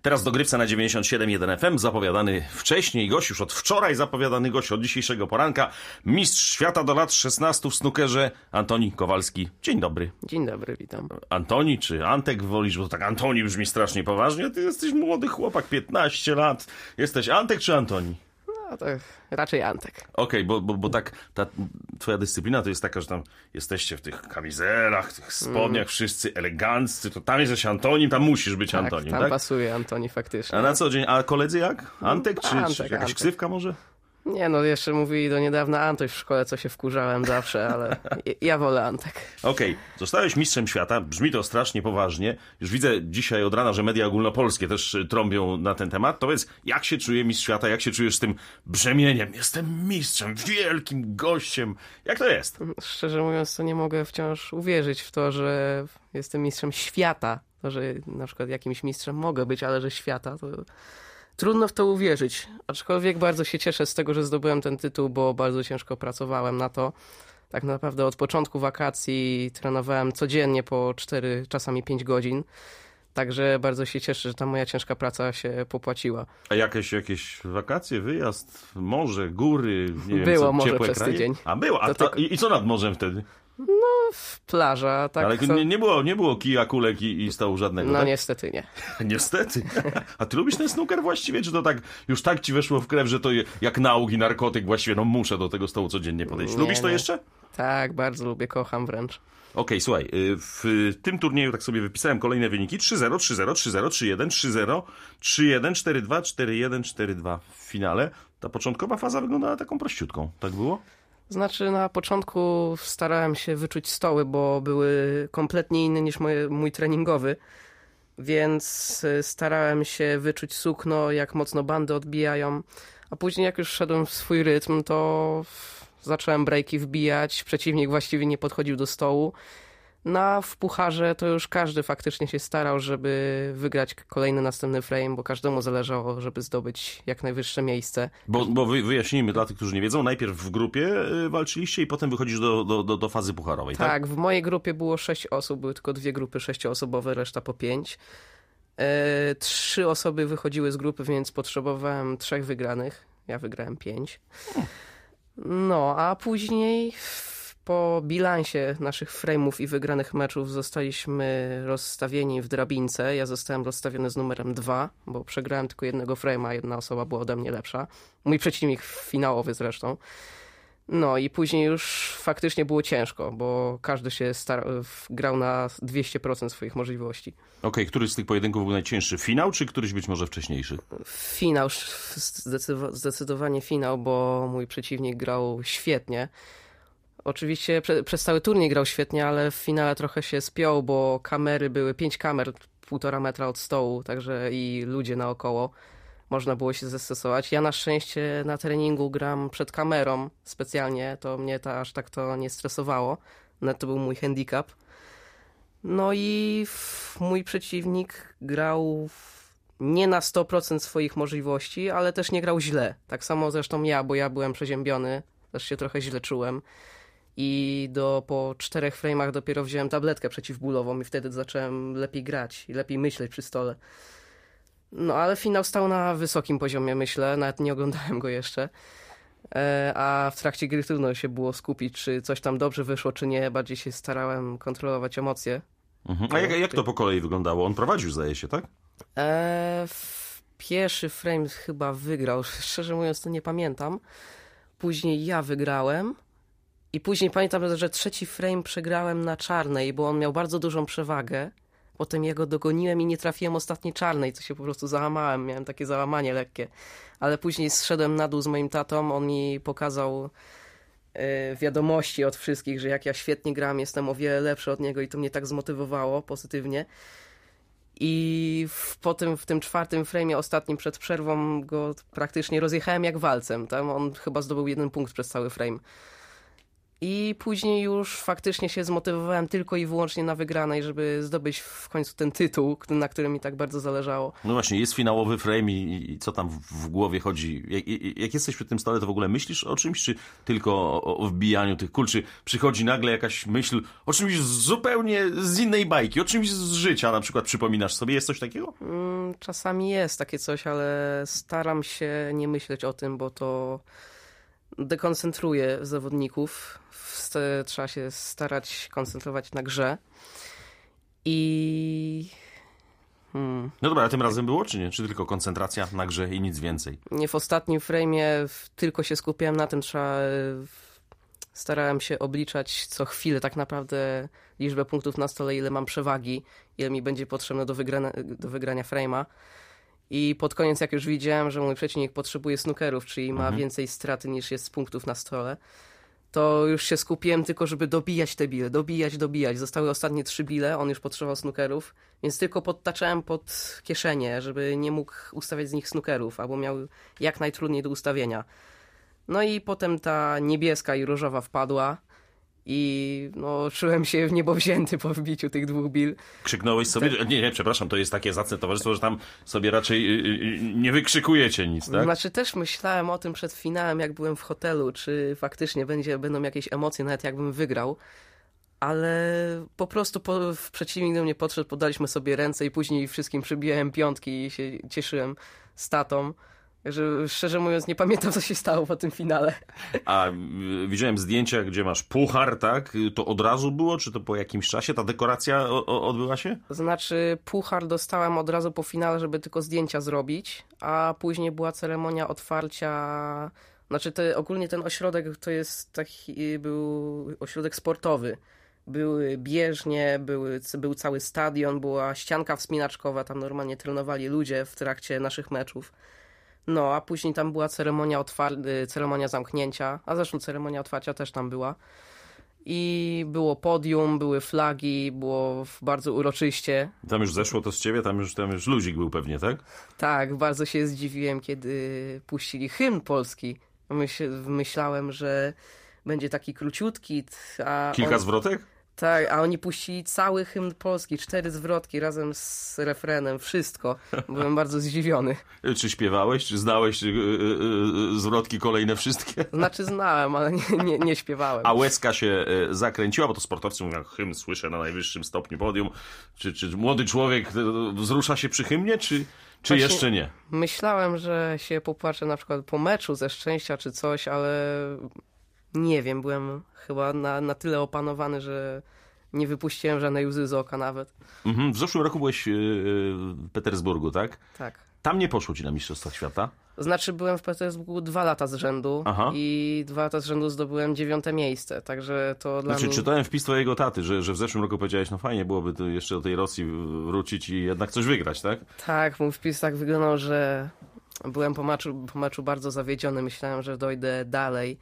Teraz dogrywca na 97.1 FM, zapowiadany wcześniej gość, już od wczoraj zapowiadany gość, od dzisiejszego poranka, mistrz świata do lat 16 w snookerze, Antoni Kowalski. Dzień dobry. Dzień dobry, witam. Antoni czy Antek wolisz, bo tak Antoni brzmi strasznie poważnie, a ty jesteś młody chłopak, 15 lat. Jesteś Antek czy Antoni? No to raczej Antek. Okej, bo tak ta twoja dyscyplina to jest taka, że tam jesteście w tych kamizelach, tych spodniach, wszyscy eleganccy, to tam jesteś Antonim, tam musisz być Antonim, tam tak? pasuje Antoni faktycznie. A na co dzień? A koledzy jak? Antek czy Antek, jakaś ksywka może? Nie, no jeszcze mówili do niedawna Antoś w szkole, co się wkurzałem zawsze, ale ja wolę Antek. Okej, zostałeś mistrzem świata, brzmi to strasznie poważnie. Już widzę dzisiaj od rana, że media ogólnopolskie też trąbią na ten temat. To powiedz, jak się czuje mistrz świata, jak się czujesz z tym brzemieniem? Jestem mistrzem, wielkim gościem. Jak to jest? Szczerze mówiąc, to nie mogę wciąż uwierzyć w to, że jestem mistrzem świata. To, że na przykład jakimś mistrzem mogę być, ale że świata, to... Trudno w to uwierzyć, aczkolwiek bardzo się cieszę z tego, że zdobyłem ten tytuł, bo bardzo ciężko pracowałem na to. Tak naprawdę od początku wakacji trenowałem codziennie po 4, czasami 5 godzin. Także bardzo się cieszę, że ta moja ciężka praca się popłaciła. A jakieś wakacje, wyjazd, morze, góry, nie było wiem co, morze ciepłe przez kraje? tydzień. A było, i co nad morzem wtedy? Plaża, tak. Ale nie było kija, kulek i stołu żadnego, No tak? niestety nie. Niestety. A ty lubisz ten snooker właściwie? Czy to tak już tak ci weszło w krew, że to jak nauk i narkotyk właściwie, no muszę do tego stołu codziennie podejść. Lubisz to jeszcze? Tak, bardzo lubię, kocham wręcz. Okej, słuchaj, w tym turnieju tak sobie wypisałem kolejne wyniki. 3-0, 3-0, 3-0, 3-1, 3-0, 3-1, 4-2, 4-1, 4-2 w finale. Ta początkowa faza wyglądała taką prościutką. Tak było? Znaczy na początku starałem się wyczuć stoły, bo były kompletnie inne niż mój treningowy, więc starałem się wyczuć sukno, jak mocno bandy odbijają, a później jak już szedłem w swój rytm, to zacząłem breaki wbijać, przeciwnik właściwie nie podchodził do stołu. W pucharze to już każdy faktycznie się starał, żeby wygrać kolejny następny frame, bo każdemu zależało, żeby zdobyć jak najwyższe miejsce. Bo wyjaśnijmy dla tych, którzy nie wiedzą, najpierw w grupie walczyliście i potem wychodzisz do fazy pucharowej, tak? Tak, w mojej grupie było 6 osób, były tylko 2 grupy 6-osobowe, reszta po 5. 3 osoby wychodziły z grupy, więc potrzebowałem 3 wygranych. Ja wygrałem 5. A później po bilansie naszych frame'ów i wygranych meczów zostaliśmy rozstawieni w drabince. Ja zostałem rozstawiony z numerem 2, bo przegrałem tylko jednego frame'a, jedna osoba była ode mnie lepsza. Mój przeciwnik finałowy zresztą. I później już faktycznie było ciężko, bo każdy się grał na 200% swoich możliwości. Okej, który z tych pojedynków był najcięższy? Finał, czy któryś być może wcześniejszy? Finał, zdecydowanie finał, bo mój przeciwnik grał świetnie. Oczywiście przez cały turniej grał świetnie, ale w finale trochę się spiął, bo kamery były 5 kamer, 1,5 metra od stołu, także i ludzie naokoło. Można było się zestosować. Ja na szczęście na treningu gram przed kamerą specjalnie, to mnie aż tak to nie stresowało. To był mój handicap. I mój przeciwnik grał nie na 100% swoich możliwości, ale też nie grał źle. Tak samo zresztą ja, bo ja byłem przeziębiony, też się trochę źle czułem. I po 4 frame'ach dopiero wziąłem tabletkę przeciwbólową i wtedy zacząłem lepiej grać i lepiej myśleć przy stole. Ale finał stał na wysokim poziomie, myślę, nawet nie oglądałem go jeszcze. A w trakcie gry trudno się było skupić, czy coś tam dobrze wyszło, czy nie. Bardziej się starałem kontrolować emocje. A jak to po kolei wyglądało? On prowadził, zdaje się, tak? Pierwszy frame chyba wygrał, szczerze mówiąc to nie pamiętam. Później ja wygrałem. I później pamiętam, że 3 frame przegrałem na czarnej, bo on miał bardzo dużą przewagę. Potem ja go dogoniłem i nie trafiłem ostatniej czarnej, co się po prostu załamałem. Miałem takie załamanie lekkie. Ale później zszedłem na dół z moim tatą, on mi pokazał wiadomości od wszystkich, że jak ja świetnie gram, jestem o wiele lepszy od niego i to mnie tak zmotywowało pozytywnie. I potem w tym 4 frame'ie, ostatnim przed przerwą, go praktycznie rozjechałem jak walcem. Tam on chyba zdobył 1 punkt przez cały frame. I później już faktycznie się zmotywowałem tylko i wyłącznie na wygranej, żeby zdobyć w końcu ten tytuł, na którym mi tak bardzo zależało. No właśnie, jest finałowy frame i co tam w głowie chodzi? Jak jesteś przy tym stole, to w ogóle myślisz o czymś, czy tylko o wbijaniu tych kul? Czy przychodzi nagle jakaś myśl o czymś zupełnie z innej bajki, o czymś z życia na przykład przypominasz sobie? Jest coś takiego? Czasami jest takie coś, ale staram się nie myśleć o tym, bo to dekoncentruje zawodników. Trzeba się starać koncentrować na grze. No dobra, a tym razem było, czy nie? Czy tylko koncentracja na grze i nic więcej? Nie, w ostatnim frame'ie tylko się skupiałem na tym, starałem się obliczać co chwilę tak naprawdę liczbę punktów na stole, ile mam przewagi, ile mi będzie potrzebne do wygrania frame'a. I pod koniec, jak już widziałem, że mój przeciwnik potrzebuje snookerów, czyli ma więcej straty niż jest punktów na stole, to już się skupiłem tylko, żeby dobijać te bile, dobijać. Zostały ostatnie 3 bile, on już potrzebował snookerów, więc tylko podtaczałem pod kieszenie, żeby nie mógł ustawiać z nich snookerów, albo miał jak najtrudniej do ustawienia. No i potem ta niebieska i różowa wpadła i no, czułem się w niebo wzięty po wbiciu tych 2 bil. Krzyknąłeś sobie? Nie, przepraszam, to jest takie zacne towarzystwo, że tam sobie raczej nie wykrzykujecie nic, tak? Znaczy też myślałem o tym przed finałem, jak byłem w hotelu, czy faktycznie będą jakieś emocje, nawet jakbym wygrał. Ale po prostu przeciwnik do mnie podszedł, podaliśmy sobie ręce i później wszystkim przybijałem piątki i się cieszyłem z tatą. Że szczerze mówiąc nie pamiętam, co się stało po tym finale. A widziałem zdjęcia, gdzie masz puchar, tak? To od razu było, czy to po jakimś czasie ta dekoracja odbyła się? To znaczy puchar dostałem od razu po finale, żeby tylko zdjęcia zrobić, a później była ceremonia otwarcia. Znaczy ogólnie ten ośrodek to jest był ośrodek sportowy. Były bieżnie, był cały stadion, była ścianka wspinaczkowa, tam normalnie trenowali ludzie w trakcie naszych meczów. No, a później tam była ceremonia zamknięcia, a zresztą ceremonia otwarcia też tam była. I było podium, były flagi, było bardzo uroczyście. Tam już zeszło to z ciebie, tam już luzik był pewnie, tak? Tak, bardzo się zdziwiłem, kiedy puścili hymn polski. Myślałem, że będzie taki króciutki. Kilka zwrotek? Tak, a oni puścili cały hymn polski, 4 zwrotki razem z refrenem, wszystko. Byłem bardzo zdziwiony. Czy śpiewałeś, czy znałeś zwrotki kolejne wszystkie? Znaczy znałem, ale nie śpiewałem. A łezka się zakręciła, bo to sportowcy mówią, hymn słyszę na najwyższym stopniu podium. Czy młody człowiek wzrusza się przy hymnie, czy jeszcze nie? Myślałem, że się popłaczę na przykład po meczu ze szczęścia czy coś, ale nie wiem, byłem chyba na tyle opanowany, że nie wypuściłem żadnej łzy z oka nawet. W zeszłym roku byłeś w Petersburgu, tak? Tak. Tam nie poszło ci na Mistrzostwach Świata? Znaczy byłem w Petersburgu 2 lata z rzędu. Aha. I 2 lata z rzędu zdobyłem 9. miejsce, także to dla mnie... Czytałem wpis twojego taty, że w zeszłym roku powiedziałeś, no fajnie byłoby tu jeszcze do tej Rosji wrócić i jednak coś wygrać, tak? Tak, mój wpis tak wyglądał, że byłem po meczu bardzo zawiedziony, myślałem, że dojdę dalej.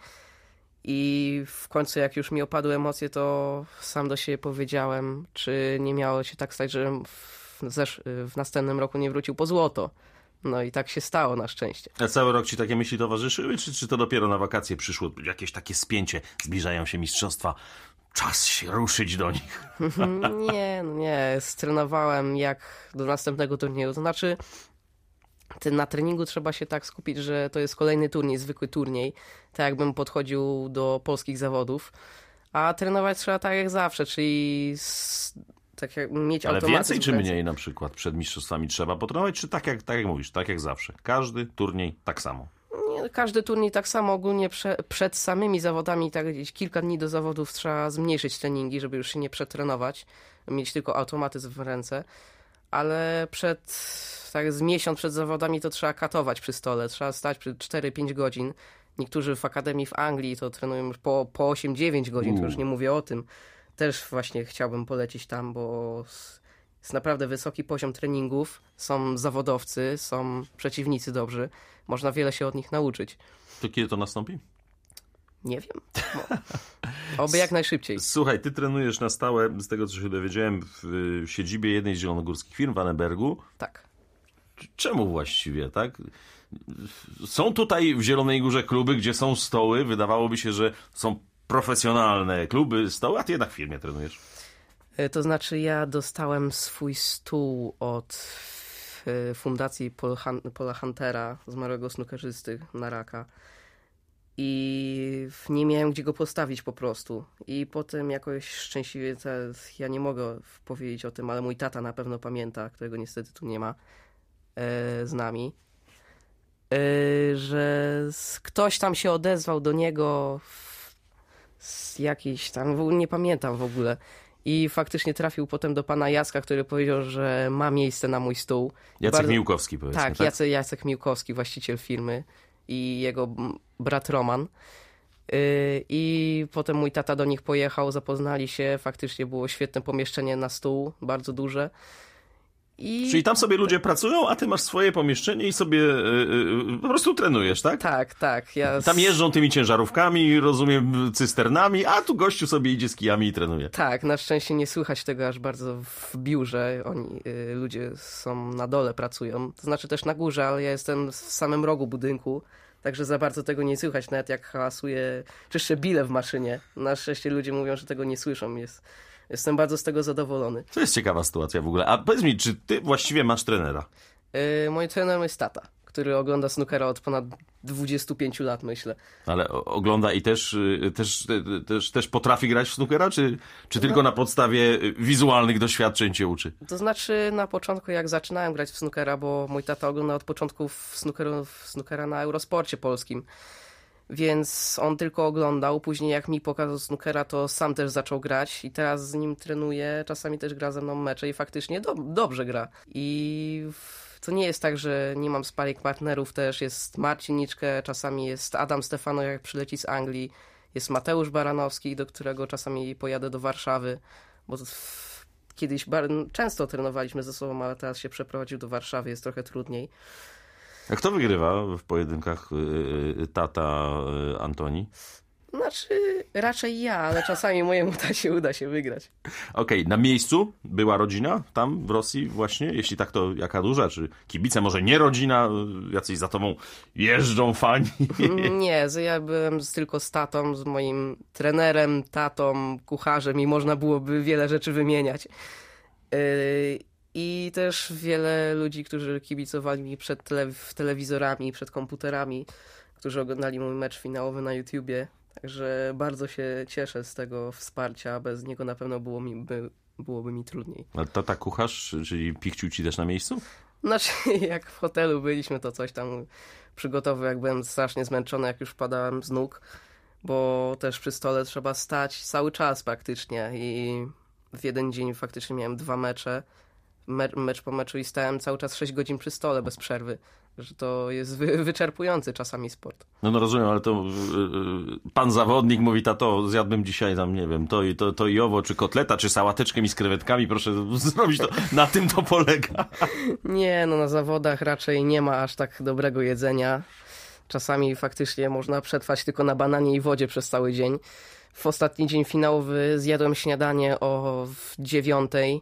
I w końcu jak już mi opadły emocje, to sam do siebie powiedziałem, czy nie miało się tak stać, żebym w następnym roku nie wrócił po złoto. No i tak się stało na szczęście. A cały rok ci takie myśli towarzyszyły, czy to dopiero na wakacje przyszło jakieś takie spięcie, zbliżają się mistrzostwa, czas się ruszyć do nich? Nie, strenowałem jak do następnego turnieju, to znaczy na treningu trzeba się tak skupić, że to jest kolejny turniej, zwykły turniej, tak jakbym podchodził do polskich zawodów, a trenować trzeba tak jak zawsze, czyli tak jak mieć automatyzm. Ale więcej czy mniej na przykład przed mistrzostwami trzeba potrenować, czy tak jak mówisz, tak jak zawsze? Każdy turniej tak samo? Nie, każdy turniej tak samo, ogólnie przed samymi zawodami, tak gdzieś kilka dni do zawodów trzeba zmniejszyć treningi, żeby już się nie przetrenować, mieć tylko automatyzm w ręce, ale z miesiąc przed zawodami to trzeba katować przy stole, trzeba stać przy 4-5 godzin. Niektórzy w akademii w Anglii to trenują już po 8-9 godzin, to już nie mówię o tym. Też właśnie chciałbym polecić tam, bo jest naprawdę wysoki poziom treningów, są zawodowcy, są przeciwnicy dobrzy, można wiele się od nich nauczyć. To kiedy to nastąpi? Nie wiem. Oby jak najszybciej. Słuchaj, ty trenujesz na stałe, z tego co się dowiedziałem, w siedzibie jednej z zielonogórskich firm w Annebergu. Tak. Czemu właściwie, tak? Są tutaj w Zielonej Górze kluby, gdzie są stoły. Wydawałoby się, że są profesjonalne kluby, stoły, a ty jednak w firmie trenujesz. To znaczy ja dostałem swój stół od fundacji Paula Huntera, zmarłego snookerzysty na raka. I nie miałem gdzie go postawić po prostu. I potem jakoś szczęśliwie, ja nie mogę powiedzieć o tym, ale mój tata na pewno pamięta, którego niestety tu nie ma z nami, że ktoś tam się odezwał do niego z jakiejś tam, nie pamiętam w ogóle. I faktycznie trafił potem do pana Jacka, który powiedział, że ma miejsce na mój stół. Jacek Miłkowski, powiedzmy. Tak, Jacek Miłkowski, właściciel firmy i jego brat Roman. I potem mój tata do nich pojechał, zapoznali się, faktycznie było świetne pomieszczenie na stół, bardzo duże. Czyli tam sobie ludzie pracują, a ty masz swoje pomieszczenie i sobie po prostu trenujesz, tak? Tak. Tam jeżdżą tymi ciężarówkami, rozumiem, cysternami, a tu gościu sobie idzie z kijami i trenuje. Tak, na szczęście nie słychać tego aż bardzo w biurze. Ludzie są na dole, pracują. To znaczy też na górze, ale ja jestem w samym rogu budynku, także za bardzo tego nie słychać, nawet jak hałasuje, czyszczę bile w maszynie. Na szczęście ludzie mówią, że tego nie słyszą. Jestem bardzo z tego zadowolony. To jest ciekawa sytuacja w ogóle. A powiedz mi, czy ty właściwie masz trenera? Moim trenerem jest tata, który ogląda snookera od ponad 25 lat, myślę. Ale ogląda i też potrafi grać w snookera, czy tylko na podstawie wizualnych doświadczeń cię uczy? To znaczy na początku, jak zaczynałem grać w snookera, bo mój tata ogląda od początku snookera na Eurosporcie polskim. Więc on tylko oglądał, później jak mi pokazał snookera, to sam też zaczął grać i teraz z nim trenuję, czasami też gra ze mną mecze i faktycznie dobrze gra. I to nie jest tak, że nie mam sparring partnerów, też jest Marcin Niczkę, czasami jest Adam Stefano, jak przyleci z Anglii, jest Mateusz Baranowski, do którego czasami pojadę do Warszawy, bo kiedyś często trenowaliśmy ze sobą, ale teraz się przeprowadził do Warszawy, jest trochę trudniej. A kto wygrywa w pojedynkach tata Antoni? Znaczy, raczej ja, ale czasami mojemu tacie uda się wygrać. Okej, na miejscu była rodzina tam w Rosji właśnie? Jeśli tak, to jaka duża? Czy kibice, może nie rodzina? Jacyś za tobą jeżdżą fani? Nie, ja byłem tylko z tatą, z moim trenerem, tatą, kucharzem i można byłoby wiele rzeczy wymieniać. I też wiele ludzi, którzy kibicowali mi przed telewizorami, przed komputerami, którzy oglądali mój mecz finałowy na YouTubie. Także bardzo się cieszę z tego wsparcia. Bez niego na pewno byłoby mi trudniej. Ale tata kucharz, czyli pichcił ci też na miejscu? Znaczy, jak w hotelu byliśmy, to coś tam przygotował, jak byłem strasznie zmęczony, jak już padałem z nóg, bo też przy stole trzeba stać cały czas praktycznie i w jeden dzień faktycznie miałem 2 mecze. Mecz po meczu i stałem cały czas 6 godzin przy stole bez przerwy, że to jest wyczerpujący czasami sport. No rozumiem, ale to pan zawodnik mówi, tato, zjadłbym dzisiaj tam, nie wiem, to i owo, czy kotleta, czy sałateczkę mi z krewetkami, proszę zrobić to, na tym to polega. Nie, no na zawodach raczej nie ma aż tak dobrego jedzenia. Czasami faktycznie można przetrwać tylko na bananie i wodzie przez cały dzień. W ostatni dzień finałowy zjadłem śniadanie o 9:00.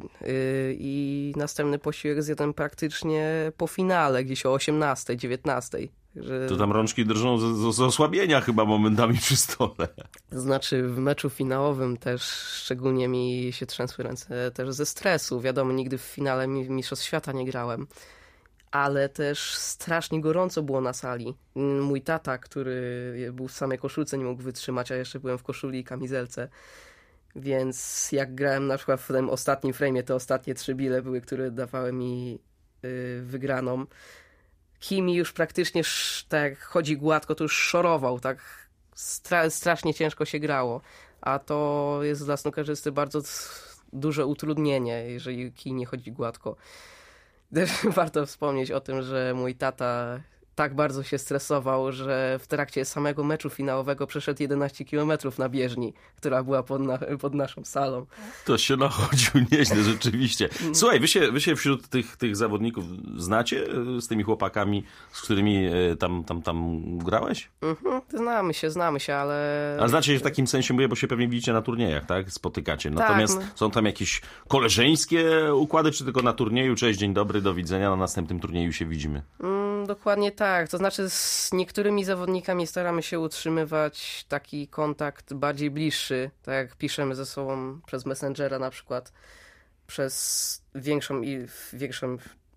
I następny posiłek zjadłem praktycznie po finale, gdzieś o 18:00, 19:00. To tam rączki drżą z osłabienia chyba momentami przy stole. To znaczy w meczu finałowym też szczególnie mi się trzęsły ręce też ze stresu. Wiadomo, nigdy w finale Mistrzostw Świata nie grałem. Ale też strasznie gorąco było na sali. Mój tata, który był w samej koszulce, nie mógł wytrzymać, a jeszcze byłem w koszuli i kamizelce. Więc jak grałem na przykład w tym ostatnim frame'ie, te ostatnie 3 bile były, które dawały mi wygraną. Kimi już praktycznie tak chodzi gładko, to już szorował, tak strasznie ciężko się grało. A to jest dla snookerzysty bardzo duże utrudnienie, jeżeli kij nie chodzi gładko. Też warto wspomnieć o tym, że mój tata tak bardzo się stresował, że w trakcie samego meczu finałowego przeszedł 11 km na bieżni, która była pod naszą salą. To się nachodził nieźle, rzeczywiście. Słuchaj, wy się wśród tych zawodników znacie z tymi chłopakami, z którymi tam grałeś? Znamy się, ale... A znacie się w takim sensie, bo się pewnie widzicie na turniejach, tak? Spotykacie. Natomiast tak, są tam jakieś koleżeńskie układy, czy tylko na turnieju? Cześć, dzień dobry, do widzenia, na następnym turnieju się widzimy. Dokładnie tak. To znaczy z niektórymi zawodnikami staramy się utrzymywać taki kontakt bardziej bliższy, tak jak piszemy ze sobą przez Messengera na przykład, przez większą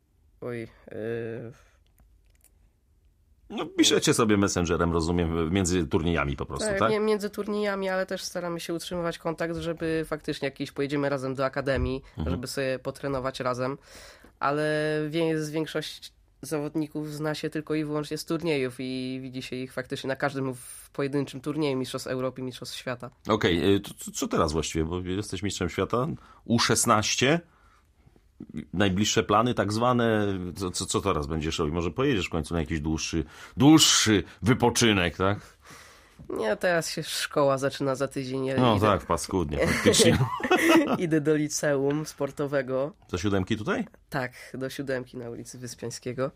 No, piszecie sobie Messengerem, rozumiem, między turniejami po prostu, tak? między turniejami, ale też staramy się utrzymywać kontakt, żeby faktycznie pojedziemy razem do akademii, żeby sobie potrenować razem, ale większość zawodników zna się tylko i wyłącznie z turniejów i widzi się ich faktycznie na każdym pojedynczym turnieju Mistrzostw Europy, Mistrzostw Świata. Okej, co teraz właściwie, bo jesteś mistrzem świata, U16, najbliższe plany tak zwane, co teraz będziesz robił? Może pojedziesz w końcu na jakiś dłuższy wypoczynek, tak? Nie, teraz się szkoła zaczyna za tydzień. No tak, w paskudnie, faktycznie. Idę do liceum sportowego. Do 7 tutaj? Tak, do 7 na ulicy Wyspiańskiego.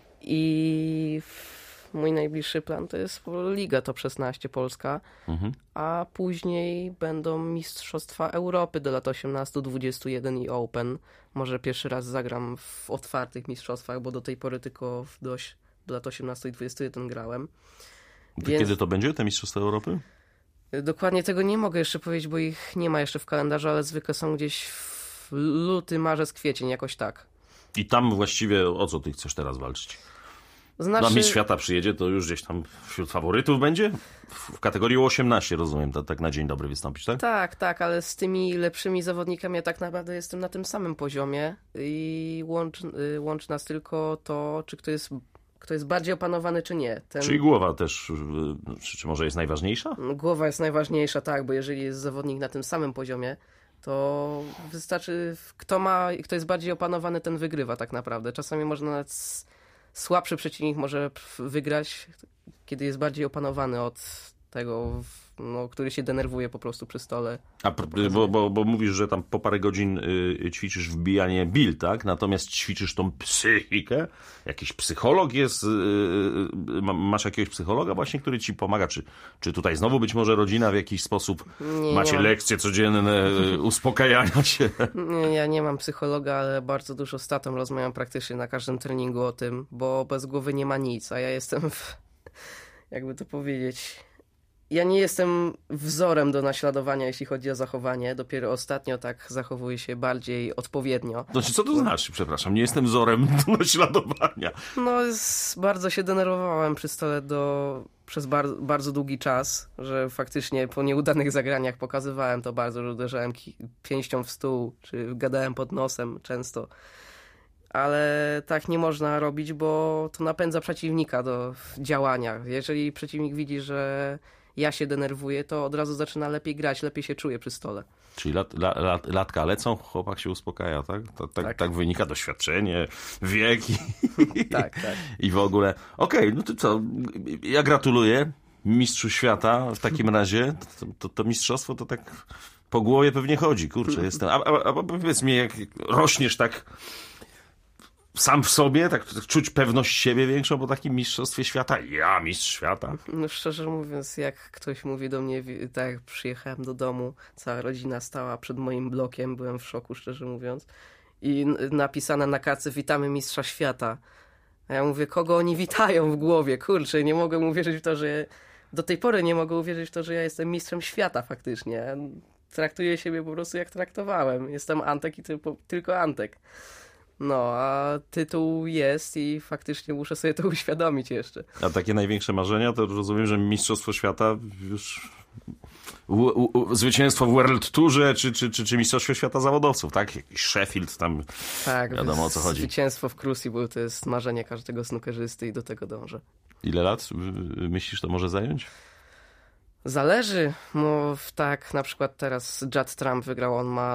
I mój najbliższy plan to jest Liga Top 16 Polska, a później będą Mistrzostwa Europy do lat 18, 21 i Open. Może pierwszy raz zagram w otwartych mistrzostwach, bo do tej pory tylko do lat 18 i 21 grałem. Więc Kiedy to będzie, te Mistrzostwa Europy? dokładnie tego nie mogę jeszcze powiedzieć, bo ich nie ma jeszcze w kalendarzu, ale zwykle są gdzieś w luty, marzec, kwiecień, jakoś tak. I tam właściwie o co ty chcesz teraz walczyć? Znaczy, Mistrz świata przyjedzie, to już gdzieś tam wśród faworytów będzie? W kategorii 18, rozumiem, tak na dzień dobry wystąpić, tak? Tak, ale z tymi lepszymi zawodnikami ja tak naprawdę jestem na tym samym poziomie i łączy nas tylko to, czy kto jest bardziej opanowany, czy nie. Czyli głowa też, czy może jest najważniejsza? Głowa jest najważniejsza, tak, bo jeżeli jest zawodnik na tym samym poziomie, to wystarczy, kto jest bardziej opanowany, ten wygrywa tak naprawdę. Czasami można nawet słabszy przeciwnik może wygrać, kiedy jest bardziej opanowany od tego, który się denerwuje po prostu przy stole. Bo mówisz, że tam po parę godzin ćwiczysz wbijanie bil, tak? Natomiast ćwiczysz tą psychikę. Jakiś psycholog jest, masz jakiegoś psychologa właśnie, który ci pomaga? Czy tutaj znowu być może rodzina w jakiś sposób macie lekcje codzienne uspokajania się? Nie, ja nie mam psychologa, ale bardzo dużo z tatą rozmawiam praktycznie na każdym treningu o tym, bo bez głowy nie ma nic, a ja jestem jakby to powiedzieć, ja nie jestem wzorem do naśladowania, jeśli chodzi o zachowanie. Dopiero ostatnio tak zachowuję się bardziej odpowiednio. Znaczy, co to znaczy? Przepraszam, nie jestem wzorem do naśladowania. No, bardzo się denerwowałem przy stole przez bardzo długi czas, że faktycznie po nieudanych zagraniach pokazywałem to bardzo, że uderzałem pięścią w stół, czy gadałem pod nosem często. Ale tak nie można robić, bo to napędza przeciwnika do działania. Jeżeli przeciwnik widzi, że ja się denerwuję, to od razu zaczyna lepiej grać, lepiej się czuje przy stole. Czyli latka lecą, chłopak się uspokaja, tak? Tak wynika doświadczenie, wiek Tak. i w ogóle. Okej, no to co? Ja gratuluję mistrzu świata w takim razie. To mistrzostwo to tak po głowie pewnie chodzi. Kurczę, jestem. A powiedz mi, jak rośniesz tak sam w sobie, tak czuć pewność siebie większą po takim mistrzostwie świata? Ja, mistrz świata. No szczerze mówiąc, jak ktoś mówi do mnie, tak jak przyjechałem do domu, cała rodzina stała przed moim blokiem, byłem w szoku, szczerze mówiąc, i napisane na kartce: witamy mistrza świata. A ja mówię, kogo oni witają w głowie? Kurczę, nie mogę uwierzyć w to, że do tej pory nie mogę uwierzyć w to, że ja jestem mistrzem świata faktycznie. Traktuję siebie po prostu jak traktowałem. Jestem Antek i tylko Antek. No, a tytuł jest i faktycznie muszę sobie to uświadomić jeszcze. A takie największe marzenia, to rozumiem, że Mistrzostwo Świata już zwycięstwo w World Tourze, czy Mistrzostwo Świata zawodowców, tak? Jakiś Sheffield tam, tak, wiadomo o co chodzi. Zwycięstwo w Crucible to jest marzenie każdego snookerzysty i do tego dążę. Ile lat myślisz, to może zająć? Zależy, bo tak na przykład teraz Judd Trump wygrał, on ma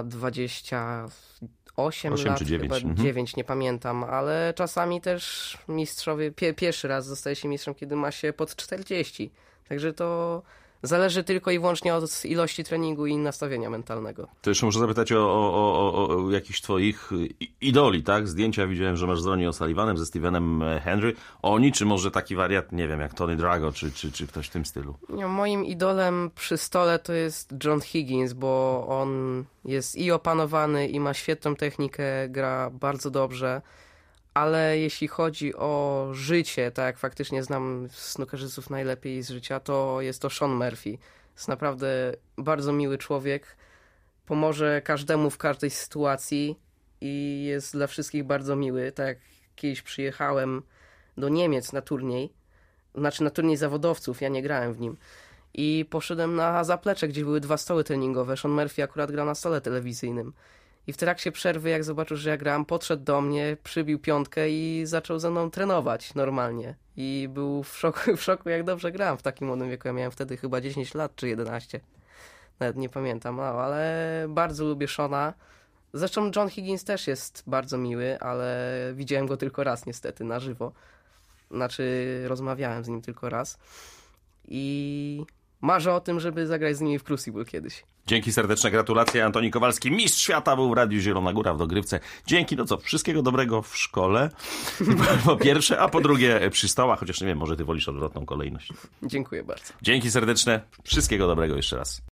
28 lat, czy 9. Chyba 9, nie pamiętam, ale czasami też mistrzowie, pierwszy raz zostaje się mistrzem, kiedy ma się pod 40. Także to zależy tylko i wyłącznie od ilości treningu i nastawienia mentalnego. To jeszcze muszę zapytać o jakichś twoich idoli, tak? Zdjęcia widziałem, że masz z Ronnie O'Sullivanem, ze Stevenem Henry. Oni, czy może taki wariat, nie wiem, jak Tony Drago, czy ktoś w tym stylu? Moim idolem przy stole to jest John Higgins, bo on jest i opanowany, i ma świetną technikę, gra bardzo dobrze, Ale jeśli chodzi o życie, tak jak faktycznie znam snookerzystów najlepiej z życia, to jest to Sean Murphy. Jest naprawdę bardzo miły człowiek, pomoże każdemu w każdej sytuacji i jest dla wszystkich bardzo miły. Tak jak kiedyś przyjechałem do Niemiec na turniej, znaczy na turniej zawodowców, ja nie grałem w nim. I poszedłem na zaplecze, gdzie były 2 stoły treningowe. Sean Murphy akurat grał na stole telewizyjnym. I w trakcie przerwy, jak zobaczył, że ja grałem, podszedł do mnie, przybił piątkę i zaczął ze mną trenować normalnie. I był w szoku, jak dobrze grałem w takim młodym wieku. Ja miałem wtedy chyba 10 lat czy 11. Nawet nie pamiętam, ale bardzo lubię Seana. Zresztą John Higgins też jest bardzo miły, ale widziałem go tylko raz niestety na żywo. Znaczy rozmawiałem z nim tylko raz. I marzę o tym, żeby zagrać z nimi w Crucible kiedyś. Dzięki serdeczne, gratulacje. Antoni Kowalski, mistrz świata, był w Radiu Zielona Góra w Dogrywce. Dzięki, no co, wszystkiego dobrego w szkole, po pierwsze, a po drugie przy stołach, chociaż nie wiem, może ty wolisz odwrotną kolejność. Dziękuję bardzo. Dzięki serdeczne, wszystkiego dobrego jeszcze raz.